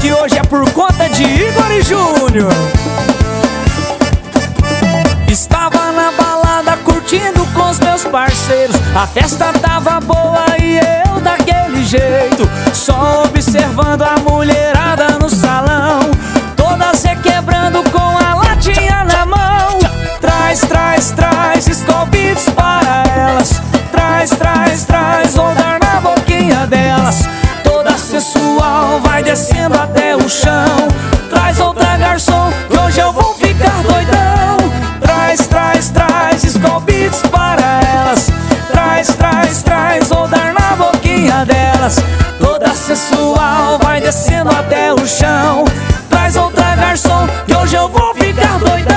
que hoje é por conta de Igor e Júnior. Estava na balada curtindo com os meus parceiros. A festa tava boa e eu daquele jeito, só observando a mulherada no salão, todas requebrando com a latinha na mão. Traz, traz, traz, Skol Beats para elas. Traz, traz, traz, vou dar na boquinha delas. Toda sensual, vai descendo até o chão. Traz outra, garçom, que hoje eu vou ficar doidão. Traz, traz, traz, Skol Beats para elas. Traz, traz, traz, vou dar na boquinha delas. Toda sensual, vai descendo até o chão. Traz outra, garçom, que hoje eu vou ficar doidão.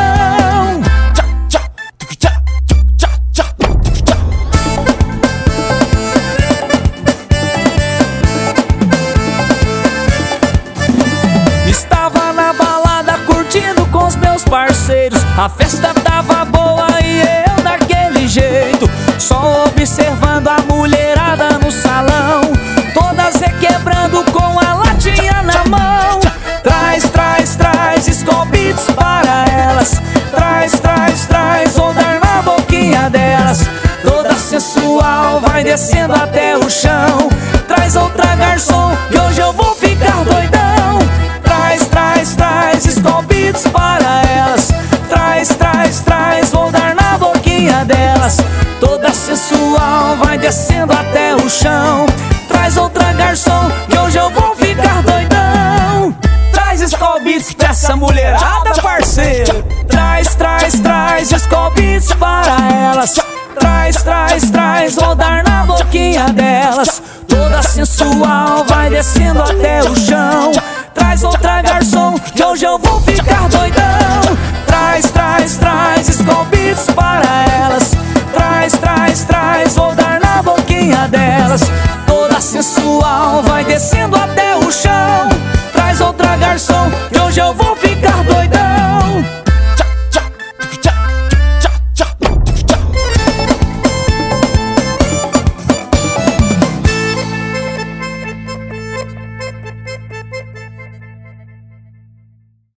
Estava na balada curtindo com os meus parceiros. A festa tava boa e eu daquele jeito, só observando a mulherada no salão, todas requebrando com a latinha na mão. Traz, traz, traz, Skol Beats para elas. Traz, traz, traz, vou dar na boquinha delas. Toda sensual, vai descendo até o chão. Traz outra, garçom, que hoje eu vou ficar doidão. Traz, traz, traz, Skol Beats para elas. Traz, traz, traz, vou dar na boquinha delas. Toda sensual, vai descendo até o chão. Traz outra, garçom, que hoje eu vou ficar doidão. Traz Skol Beats pra essa mulherada, parceiro. Traz, traz, traz, Skol Beats para elas. Traz, traz, traz, vou dar na boquinha delas. Toda sensual, vai descendo até o chão. Traz outra, garçom, que hoje eu vou ficar doidão. Traz, traz, traz, Skol Beats para elas. Traz, traz, traz, vou dar na boquinha delas. Toda sensual, vai descendo até o chão. Traz outra, garçom, que hoje eu vou